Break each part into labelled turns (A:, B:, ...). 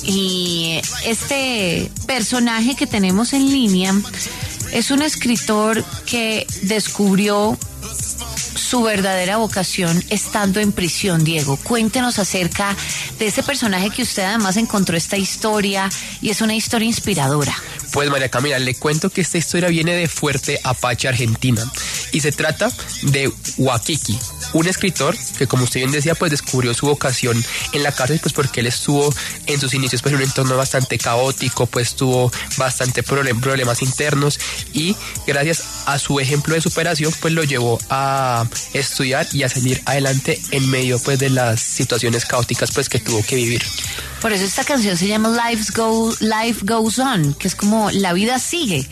A: Y este personaje que tenemos en línea es un escritor que descubrió su verdadera vocación estando en prisión. Diego, cuéntenos acerca de ese personaje que usted además encontró esta historia y es una historia inspiradora.
B: Pues María Camila, le cuento que esta historia viene de Fuerte Apache, Argentina, y se trata de Wakiki, un escritor que, como usted bien decía, pues descubrió su vocación en la cárcel, pues porque él estuvo en sus inicios pues en un entorno bastante caótico, pues tuvo bastante problemas internos, y gracias a su ejemplo de superación pues lo llevó a estudiar y a salir adelante en medio pues de las situaciones caóticas pues que tuvo que vivir.
A: Por eso esta canción se llama Life Goes On, que es como la vida sigue,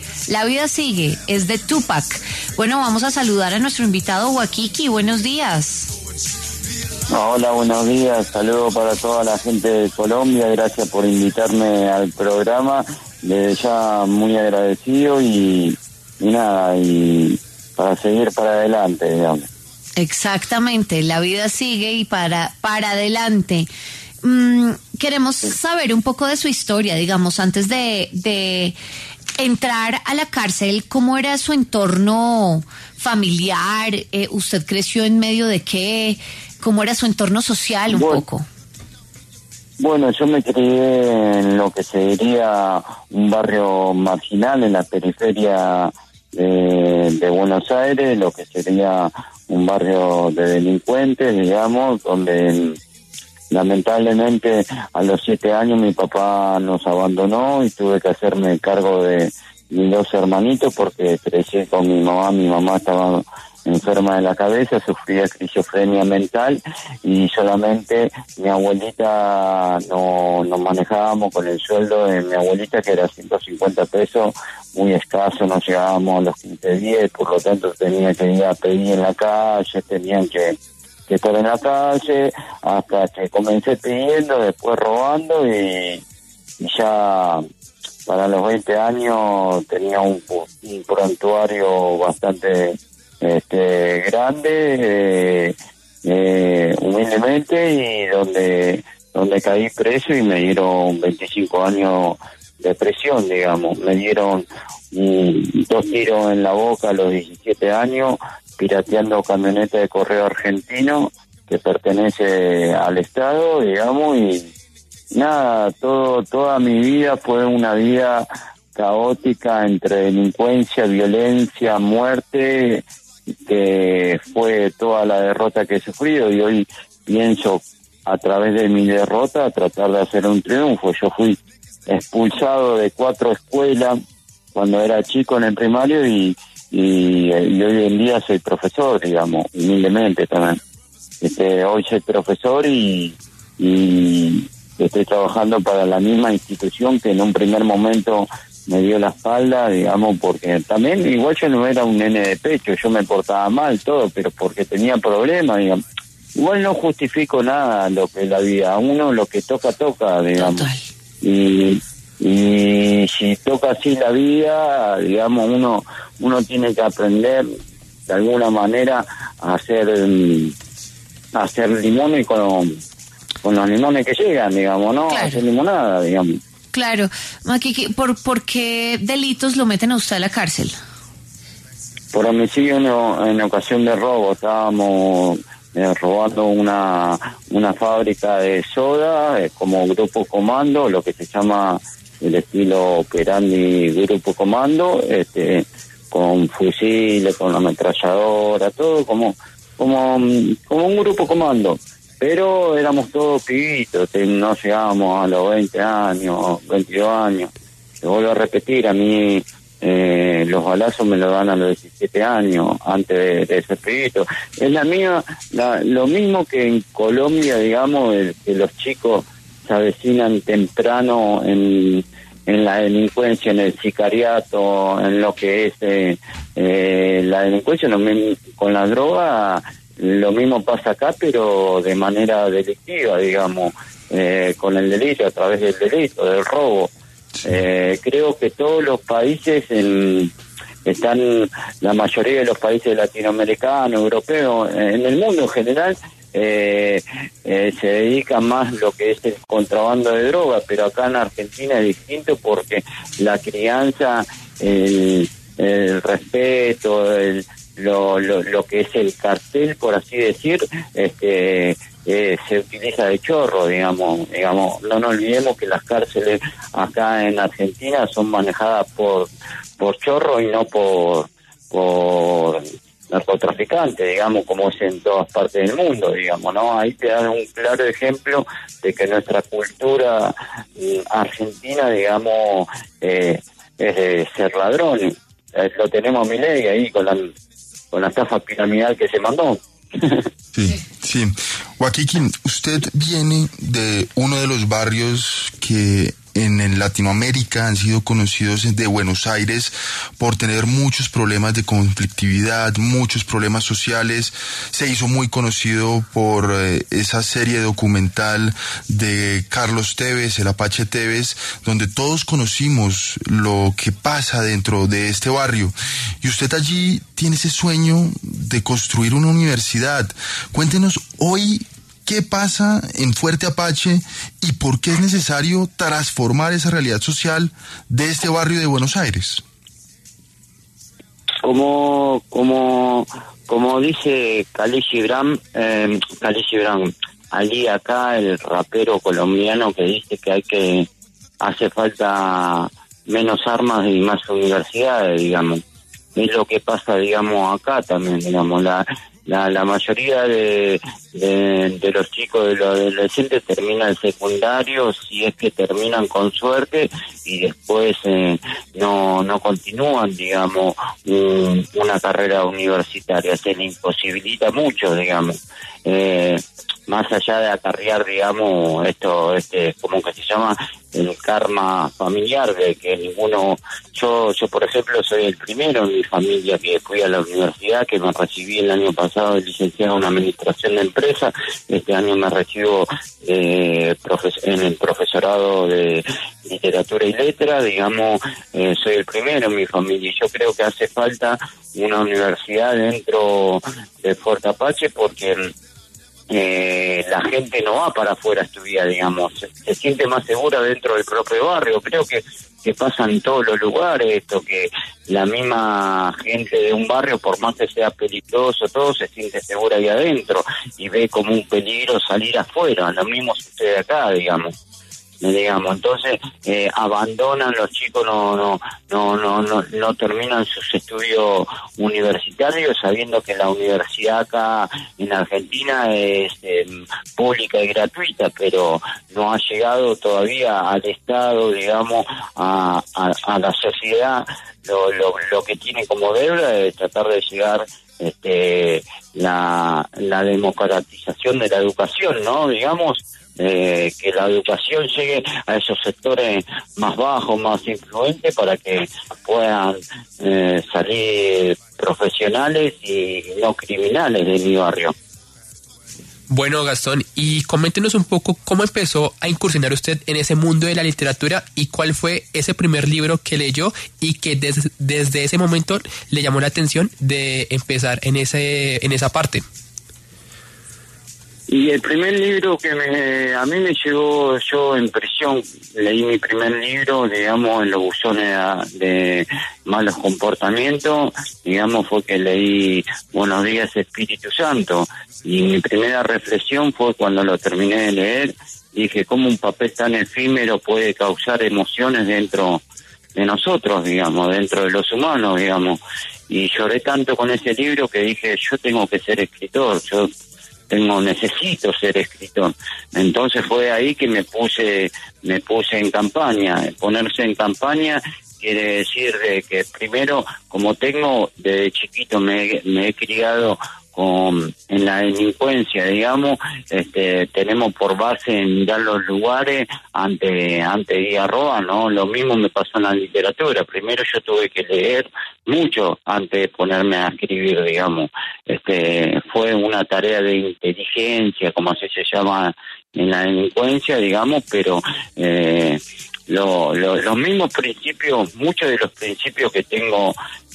A: es de Tupac. Bueno, vamos a saludar a nuestro invitado Wakiki. Buenos días.
C: Hola, buenos días. Saludos para toda la gente de Colombia. Gracias por invitarme al programa. Desde ya muy agradecido y nada, y para seguir para adelante, digamos.
A: Exactamente, la vida sigue y para adelante. Queremos saber un poco de su historia, digamos, antes de entrar a la cárcel, ¿cómo era su entorno familiar? ¿Usted creció en medio de qué? ¿Cómo era su entorno social un poco?
C: Bueno, yo me crié en lo que sería un barrio marginal en la periferia de Buenos Aires, lo que sería un barrio de delincuentes, digamos, donde lamentablemente a los 7 años mi papá nos abandonó y tuve que hacerme cargo de mis 2 hermanitos porque crecí con mi mamá estaba enferma de la cabeza, sufría esquizofrenia mental y solamente mi abuelita nos manejábamos con el sueldo de mi abuelita, que era 150 pesos, muy escaso, no llegábamos a los 15 días, por lo tanto tenía que ir a pedir en la calle, tenían que estar en la calle, hasta que comencé pidiendo, después robando y ya para los 20 años tenía un prontuario bastante grande, humildemente, y donde caí preso y me dieron 25 años de prisión, digamos. Me dieron 2 tiros en la boca a los 17 años, pirateando camioneta de correo argentino que pertenece al Estado, digamos, y nada, toda mi vida fue una vida caótica entre delincuencia, violencia, muerte, que fue toda la derrota que he sufrido, y hoy pienso a través de mi derrota tratar de hacer un triunfo. Yo fui expulsado de 4 escuelas cuando era chico en el primario y hoy en día soy profesor, digamos, humildemente también. Hoy soy profesor y estoy trabajando para la misma institución que en un primer momento me dio la espalda, digamos, porque también igual yo no era un nene de pecho, yo me portaba mal, todo, pero porque tenía problemas, digamos. Igual no justifico nada lo que es la vida, a uno lo que toca, digamos. Total. Y si toca así la vida, digamos, uno tiene que aprender de alguna manera a hacer limones con los limones que llegan, digamos, ¿no? Claro. Hacer limonada, digamos.
A: Claro. Wakiki, ¿por qué delitos lo meten a usted a la cárcel?
C: Por homicidio en ocasión de robo. Estábamos robando una fábrica de soda como grupo comando, lo que se llama el estilo operandi grupo comando, con fusiles, con ametralladora, todo como un grupo comando. Pero éramos todos pibitos, no llegábamos a los 20 años, 22 años. Te vuelvo a repetir, a mí los balazos me lo dan a los 17 años, antes de ser pibito. Es lo mismo que en Colombia, digamos, que los chicos se avecinan temprano en la delincuencia, en el sicariato, en lo que es la delincuencia, con la droga. Lo mismo pasa acá, pero de manera delictiva, digamos, con el delito, a través del delito, del robo. Creo que todos los países la mayoría de los países latinoamericanos, europeos, en el mundo en general, se dedica más lo que es el contrabando de droga, pero acá en Argentina es distinto porque la crianza, el respeto, lo que es el cartel, por así decir, se utiliza de chorro, digamos, no nos olvidemos que las cárceles acá en Argentina son manejadas por chorro y no por narcotraficantes, digamos, como es en todas partes del mundo, digamos, ¿no? Ahí te dan un claro ejemplo de que nuestra cultura argentina, digamos, es de ser ladrones. Lo tenemos a Milei ahí con la estafa piramidal que se mandó.
D: Sí. Wakiki, usted viene de uno de los barrios que en Latinoamérica han sido conocidos de Buenos Aires por tener muchos problemas de conflictividad, muchos problemas sociales. Se hizo muy conocido por esa serie documental de Carlos Tevez, el Apache Tevez, donde todos conocimos lo que pasa dentro de este barrio. Y usted allí tiene ese sueño de construir una universidad. Cuéntenos hoy, ¿qué pasa en Fuerte Apache y por qué es necesario transformar esa realidad social de este barrio de Buenos Aires?
C: Como dice Khalil Gibran, allí acá el rapero colombiano que dice que hace falta menos armas y más universidades, digamos. Es lo que pasa, digamos, acá también, digamos, la mayoría de los chicos, de los adolescentes terminan el secundario, si es que terminan con suerte, y después no continúan, digamos, una carrera universitaria. Se le imposibilita mucho, digamos, más allá de acarrear, digamos, como que se llama el karma familiar, de que ninguno, yo por ejemplo soy el primero en mi familia que fui a la universidad, que me recibí el año pasado de licenciado en administración de empresas. Este año me recibo en el profesorado de literatura y letra, digamos, soy el primero en mi familia, y yo creo que hace falta una universidad dentro de Fuerte Apache porque la gente no va para afuera a estudiar, digamos, se siente más segura dentro del propio barrio. Creo que pasa en todos los lugares esto, que la misma gente de un barrio, por más que sea peligroso, todo se siente segura ahí adentro y ve como un peligro salir afuera. Lo mismo sucede acá, digamos. Entonces abandonan los chicos, no terminan sus estudios universitarios, sabiendo que la universidad acá en Argentina es pública y gratuita, pero no ha llegado todavía al Estado, digamos, a la sociedad. Lo que tiene como deuda es tratar de llegar la democratización de la educación, ¿no? Digamos, que la educación llegue a esos sectores más bajos, más influentes, para que puedan salir profesionales y no criminales de mi barrio.
B: Bueno, Gastón, y coméntenos un poco cómo empezó a incursionar usted en ese mundo de la literatura y cuál fue ese primer libro que leyó y que desde ese momento le llamó la atención de empezar en esa parte.
C: Y el primer libro que a mí me llegó, yo en prisión leí mi primer libro, digamos, en los buzones de malos comportamientos, digamos, fue que leí Buenos días Espíritu Santo, y mi primera reflexión fue cuando lo terminé de leer, dije, ¿cómo un papel tan efímero puede causar emociones dentro de nosotros, digamos, dentro de los humanos, digamos? Y lloré tanto con ese libro que dije, yo tengo que ser escritor, necesito ser escritor. Entonces fue ahí que me puse en campaña. Ponerse en campaña quiere decir de que primero, como desde chiquito me he criado en la delincuencia, digamos, tenemos por base en mirar los lugares antes de ir a robar, ¿no? Lo mismo me pasó en la literatura. Primero yo tuve que leer mucho antes de ponerme a escribir, digamos. Fue una tarea de inteligencia, como así se llama en la delincuencia, digamos, pero los mismos principios, muchos de los principios que tengo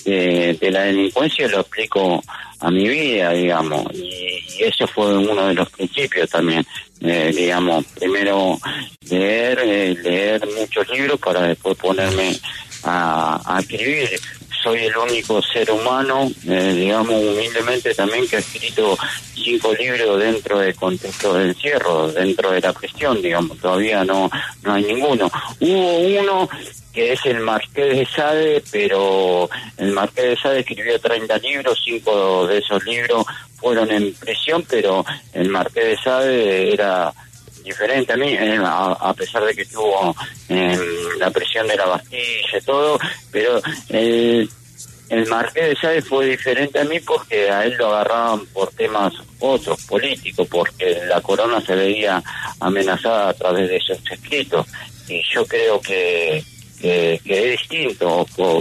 C: de la delincuencia lo aplico a mi vida, digamos, y eso fue uno de los principios también, digamos, primero leer muchos libros para después ponerme a escribir. Soy el único ser humano, digamos, humildemente también, que ha escrito 5 libros dentro de contexto de encierro, dentro de la prisión, digamos, todavía no hay ninguno. Hubo uno que es el Marqués de Sade, pero el Marqués de Sade escribió 30 libros, 5 de esos libros fueron en prisión, pero el Marqués de Sade era diferente a mí, a pesar de que estuvo en la prisión de la Bastilla y todo, pero el Marqués de Sade fue diferente a mí porque a él lo agarraban por temas otros, políticos, porque la corona se veía amenazada a través de esos escritos, y yo creo que es distinto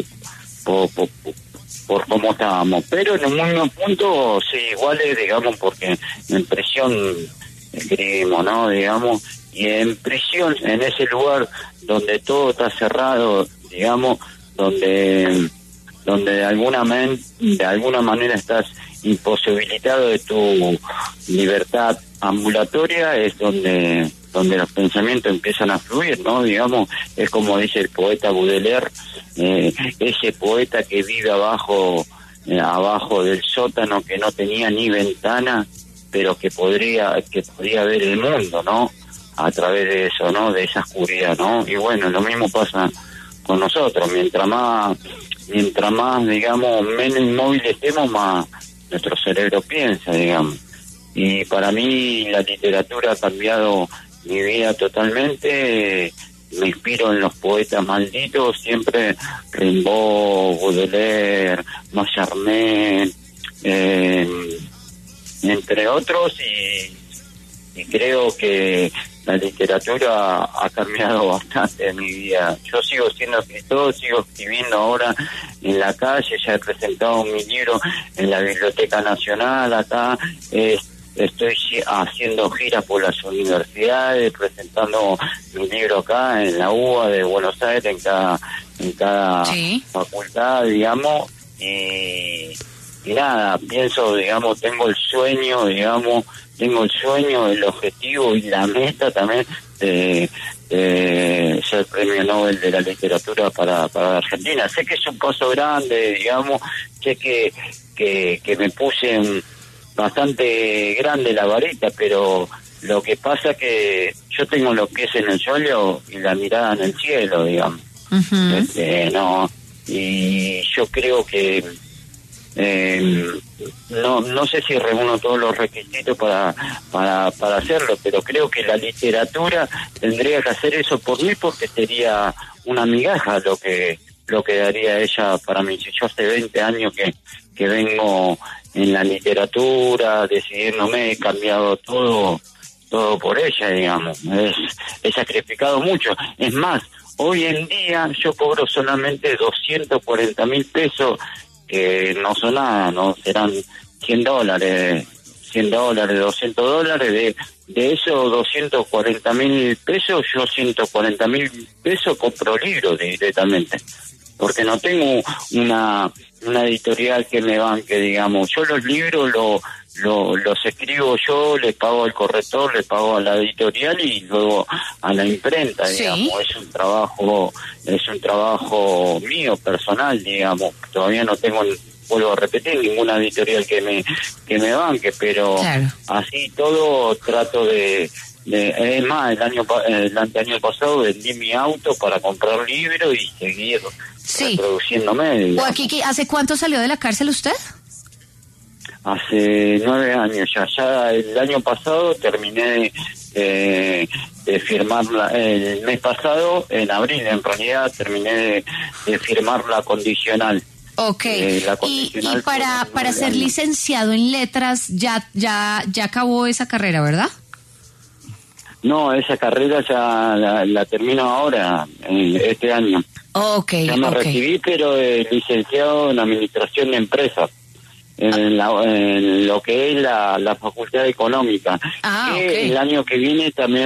C: por cómo estábamos, pero en un mismo punto sí, iguales, digamos, porque en prisión escribimos, ¿no? Digamos, y en prisión, en ese lugar donde todo está cerrado, digamos, donde de alguna manera estás imposibilitado de tu libertad ambulatoria, es donde los pensamientos empiezan a fluir, ¿no? Digamos, es como dice el poeta Baudelaire, ese poeta que vive abajo del sótano, que no tenía ni ventana, pero que podía ver el mundo, ¿no? A través de eso, ¿no? De esa oscuridad, ¿no? Y bueno, lo mismo pasa con nosotros. Mientras más, digamos, menos inmóviles estemos, más nuestro cerebro piensa, digamos. Y para mí la literatura ha cambiado mi vida totalmente. Me inspiro en los poetas malditos, siempre Rimbaud, Baudelaire, Mallarmé, entre otros, y creo que la literatura ha cambiado bastante en mi vida. Yo sigo siendo escritor, sigo escribiendo ahora en la calle, ya he presentado mi libro en la Biblioteca Nacional acá, estoy haciendo giras por las universidades, presentando mi libro acá en la UBA de Buenos Aires, en cada
A: sí,
C: facultad, digamos, y nada, pienso, digamos, tengo el sueño, el objetivo y la meta también de ser premio Nobel de la literatura para Argentina. Sé que es un paso grande, digamos, sé que me puse bastante grande la varita, pero lo que pasa que yo tengo los pies en el suelo y la mirada en el cielo, digamos.
A: uh-huh.
C: No, y yo creo que no sé si reúno todos los requisitos para hacerlo, pero creo que la literatura tendría que hacer eso por mí, porque sería una migaja lo que daría ella para mí. Si yo hace 20 años que vengo en la literatura, decidiéndome, he cambiado todo por ella, digamos. He sacrificado mucho. Es más, hoy en día yo cobro solamente 240.000 pesos, que no son nada, no serán $100, $200. De esos 240.000 pesos, yo 140.000 pesos compro libros directamente, porque no tengo una editorial que me banque, digamos. Yo los libros los escribo yo, les pago al corrector, les pago a la editorial y luego a la imprenta, digamos.
A: Sí.
C: Es un trabajo mío, personal, digamos. Todavía no tengo, vuelvo a repetir, ninguna editorial que me banque, pero
A: claro,
C: así todo trato de es más, el anteaño pasado vendí mi auto para comprar libros y seguir reproduciéndome.
A: Joaquín, ¿hace cuánto salió de la cárcel usted?
C: Hace 9 años ya el año pasado terminé de firmarla, el mes pasado, en abril en realidad, terminé de firmar la condicional.
A: Okay. Y para ser licenciado en letras, ya acabó esa carrera, ¿verdad?
C: No, esa carrera ya la termino ahora, este año.
A: Okay.
C: Ya me recibí, pero licenciado en Administración de Empresas, en lo que es la Facultad Económica.
A: Okay.
C: El año que viene también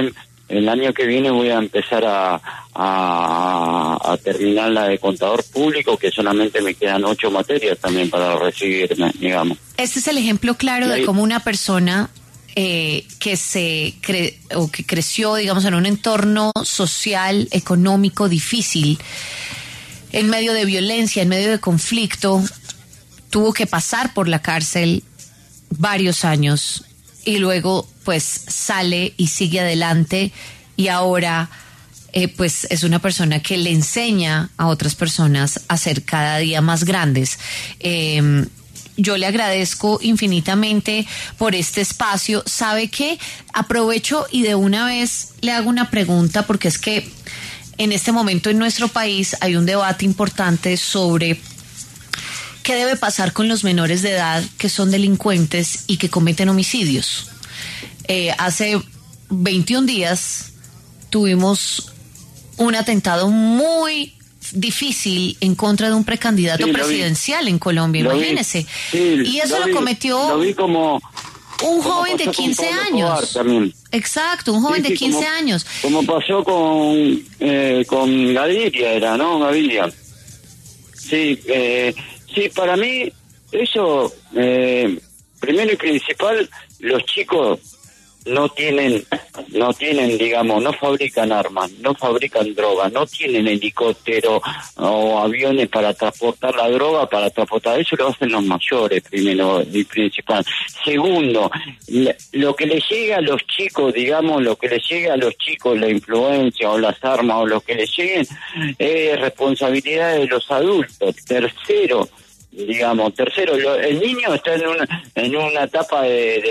C: el año que viene voy a empezar a terminar la de contador público, que solamente me quedan 8 materias también para recibirme, digamos.
A: Este es el ejemplo claro de cómo una persona que que creció, digamos, en un entorno social, económico difícil, en medio de violencia, en medio de conflicto, tuvo que pasar por la cárcel varios años y luego pues sale y sigue adelante, y ahora pues es una persona que le enseña a otras personas a ser cada día más grandes. Yo le agradezco infinitamente por este espacio. ¿Sabe qué? Aprovecho y de una vez le hago una pregunta, porque es que en este momento en nuestro país hay un debate importante sobre qué debe pasar con los menores de edad que son delincuentes y que cometen homicidios. Hace 21 días tuvimos un atentado muy difícil en contra de un precandidato presidencial en Colombia, imagínese. Y eso lo cometió un joven de 15 años. Exacto, un joven de 15 años.
C: Como pasó con Gaviria, era, ¿no? Gaviria. Sí, para mí, eso, primero y principal, los chicos no tienen, digamos, no fabrican armas, no fabrican droga, no tienen helicóptero o aviones para transportar la droga, para transportar eso lo hacen los mayores, primero y principal. Segundo, lo que les llega a los chicos, digamos, la influencia o las armas o lo que les lleguen, es responsabilidad de los adultos. Tercero, el niño está en una etapa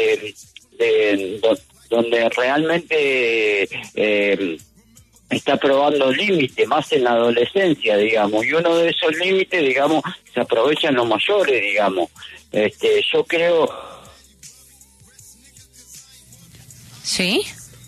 C: donde realmente está probando límites, más en la adolescencia, digamos, y uno de esos límites, digamos, se aprovechan los mayores, digamos. Yo creo...
A: ¿Sí?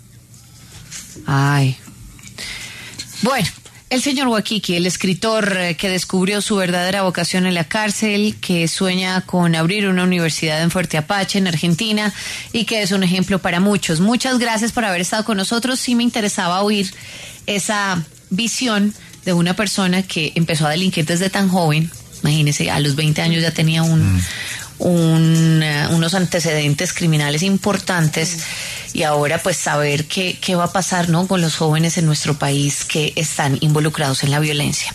A: Ay. Bueno, el señor Huaquiqui, el escritor que descubrió su verdadera vocación en la cárcel, que sueña con abrir una universidad en Fuerte Apache, en Argentina, y que es un ejemplo para muchos. Muchas gracias por haber estado con nosotros. Sí me interesaba oír esa visión de una persona que empezó a delinquir desde tan joven. Imagínese, a los 20 años ya tenía unos antecedentes criminales importantes, y ahora pues saber qué va a pasar, ¿no?, con los jóvenes en nuestro país que están involucrados en la violencia.